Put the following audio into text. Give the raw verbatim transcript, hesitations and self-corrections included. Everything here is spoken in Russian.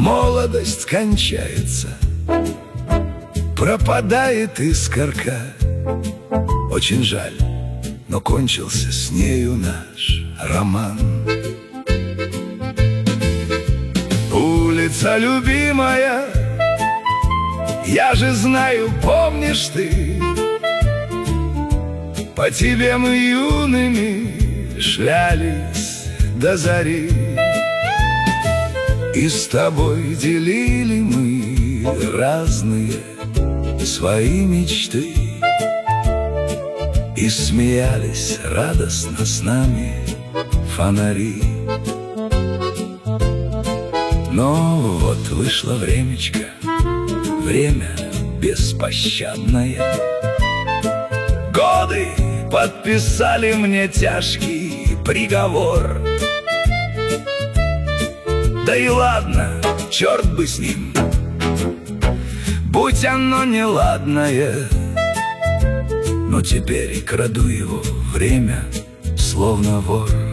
Молодость кончается, пропадает искорка. Очень жаль, но кончился с нею наш роман. Улица любимая, я же знаю, помнишь ты, по тебе мы юными шлялись до зари. И с тобой делили мы разные свои мечты, и смеялись радостно с нами фонари. Но вот вышло времечко, время беспощадное. Годы подписали мне тяжкий приговор. Да и ладно, черт бы с ним, будь оно неладное, но теперь краду его время, словно вор.